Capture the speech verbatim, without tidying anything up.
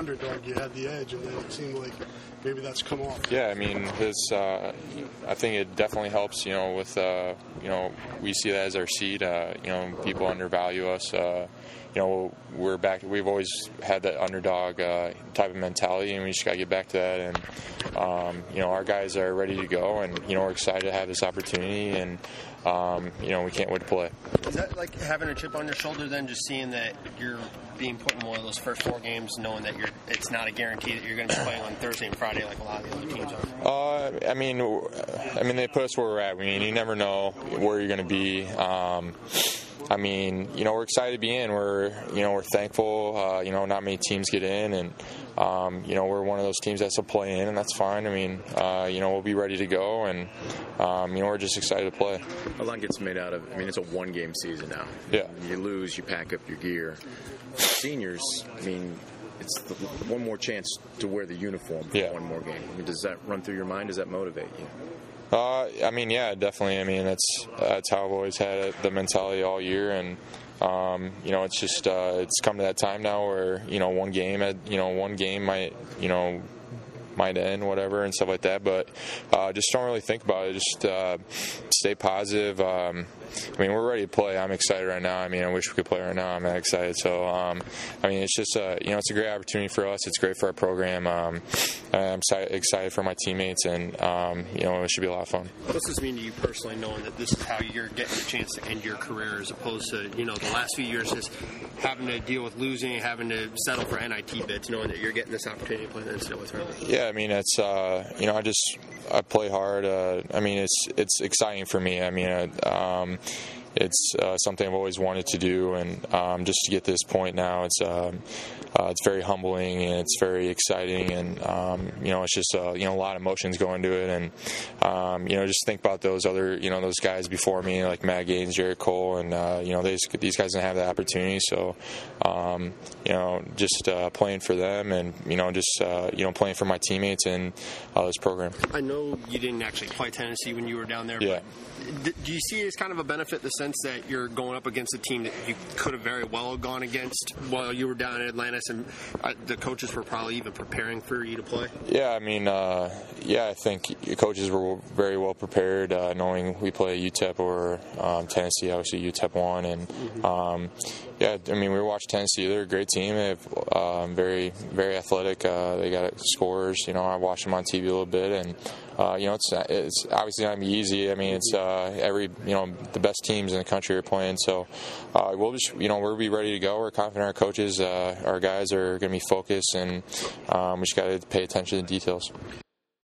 underdog, you had the edge, and then it seemed like maybe that's come off. Yeah, I mean, this, uh, I think it definitely helps, you know, with, uh, you know, we see that as our seed. Uh, you know, people undervalue us. Uh, you know, we're back, we've always had that underdog uh, type of mentality, and we just got to get back to that. And, um, you know, our guys are ready to go, and, you know, we're excited to have this opportunity, and, um, you know, we can't wait to play. Is that like having a chip on your shoulder then, just seeing that you're being put in one of those first four games, knowing that you're it's not a guarantee that you're going to be playing on Thursday and Friday like a lot of the other teams are? Uh, I mean, I mean, they put us where we're at. I mean, you never know where you're going to be. Um, I mean, you know, we're excited to be in. We're, you know, we're thankful. Uh, you know, not many teams get in, and um, you know, we're one of those teams that's a play in, and that's fine. I mean, uh, you know, we'll be ready to go, and um, you know, we're just excited to play. A lot gets made out of. I mean, it's a one-game season now. Yeah. You lose, you pack up your gear. Seniors, I mean, it's the, one more chance to wear the uniform for yeah. one more game. I mean, does that run through your mind? Does that motivate you? Uh, I mean, yeah, definitely. I mean, that's that's how I've always had it, the mentality all year, and um, you know, it's just uh, it's come to that time now where you know one game, you know, one game might you know might end, whatever, and stuff like that. But uh, just don't really think about it. Just uh, stay positive. Um, I mean, we're ready to play. I'm excited right now. I mean, I wish we could play right now. I'm that excited. So, um, I mean, it's just, uh, you know, it's a great opportunity for us. It's great for our program. Um, I'm excited for my teammates, and, um, you know, it should be a lot of fun. What does this mean to you personally, knowing that this is how you're getting a chance to end your career, as opposed to, you know, the last few years just having to deal with losing, having to settle for N I T bids, knowing that you're getting this opportunity to play in the N C double A tournament? Yeah, I mean, it's, uh, you know, I just, I play hard. Uh, I mean, it's it's exciting for me. I mean, uh, um, it's uh, something I've always wanted to do, and um, just to get to this point now, it's um, uh, it's very humbling, and it's very exciting, and um, you know, it's just uh, you know a lot of emotions go into it, and um, you know, just think about those other you know those guys before me, like Matt Gaines, Jared Cole, and uh, you know they just, these guys didn't have that opportunity, so um, you know, just uh, playing for them, and you know, just uh, you know playing for my teammates and uh, this program. I know you didn't actually play Tennessee when you were down there. Yeah. But do you see it as kind of a benefit, the sense that you're going up against a team that you could have very well gone against while you were down in Atlantis, and uh, the coaches were probably even preparing for you to play? Yeah, I mean, uh, yeah, I think coaches were very well prepared, uh, knowing we play U T E P or um, Tennessee. Obviously, U T E P won, and mm-hmm. um, yeah, I mean, we watched Tennessee. They're a great team. They're um, very, very athletic. Uh, they got scorers. You know, I watched them on T V a little bit, and uh, you know, it's it's obviously not gonna be easy. I mean, it's uh, every you know the best teams in the country are playing, so uh, we'll just you know we'll be ready to go. We're confident our coaches, uh, our guys are gonna be focused, and um, we just got to pay attention to the details.